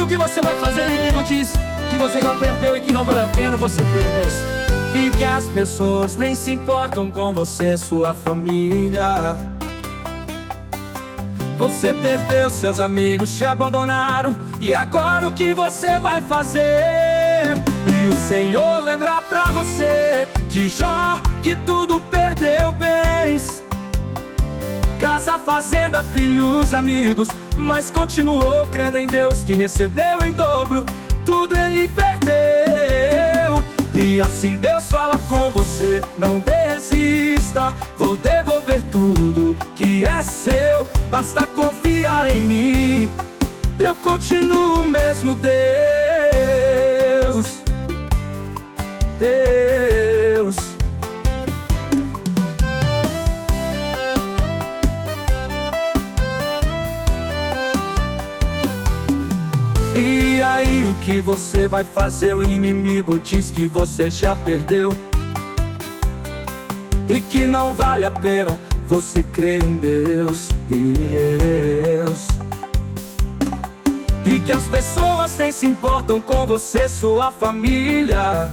o que você vai fazer? O inimigo diz que você já perdeu e que não vale a pena você perder. E que as pessoas nem se importam com você, sua família. Você perdeu, seus amigos te abandonaram. E agora o que você vai fazer? E o Senhor lembra pra você de Jó, que tudo perdeu, bens, casa, fazenda, filhos, amigos, mas continuou crendo em Deus, que recebeu em dobro tudo ele perdeu. E assim Deus fala com você: não desista, vou devolver tudo que é seu, basta confiar em mim, eu continuo o mesmo Deus. Deus. E aí, o que você vai fazer? O inimigo diz que você já perdeu e que não vale a pena você crer em Deus. E que as pessoas nem se importam com você, sua família.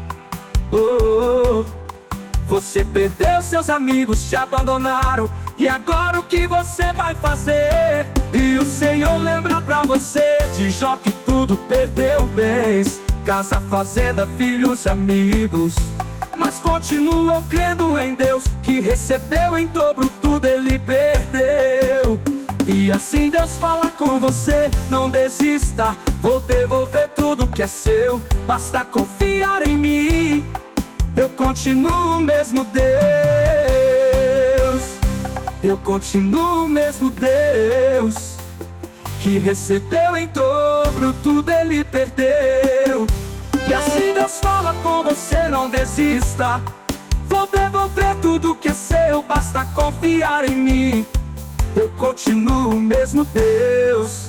Você perdeu, seus amigos te abandonaram. E agora o que você vai fazer? E o Senhor lembra pra você de Jó, que tudo perdeu, bens, casa, fazenda, filhos, amigos, mas continuou crendo em Deus, que recebeu em dobro tudo ele perdeu. E assim Deus fala com você: não desista, vou devolver tudo que é seu, basta confiar em mim, eu continuo o mesmo Deus. Eu continuo o mesmo Deus, que recebeu em dobro tudo ele perdeu. E assim Deus fala com você: não desista, vou devolver tudo que é seu, basta confiar em mim, eu continuo o mesmo Deus.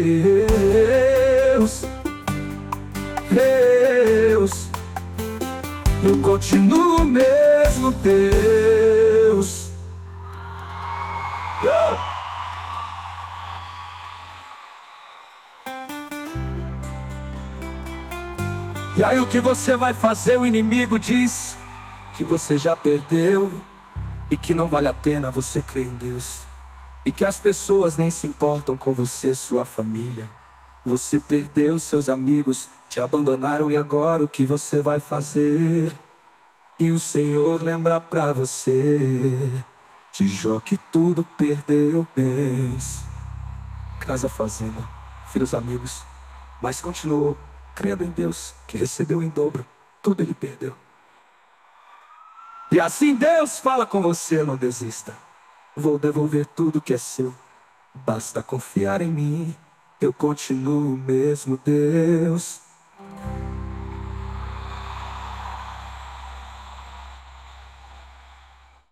Deus, eu continuo o mesmo Deus. E aí, o que você vai fazer? O inimigo diz que você já perdeu e que não vale a pena você crer em Deus, e que as pessoas nem se importam com você, sua família. Você perdeu, seus amigos te abandonaram. E agora o que você vai fazer? E o Senhor lembra pra você de Jó, que tudo perdeu, bens, casa, fazenda, filhos, amigos, mas continuou crendo em Deus, que recebeu em dobro tudo ele perdeu. E assim Deus fala com você: não desista, vou devolver tudo que é seu, basta confiar em mim, eu continuo o mesmo Deus.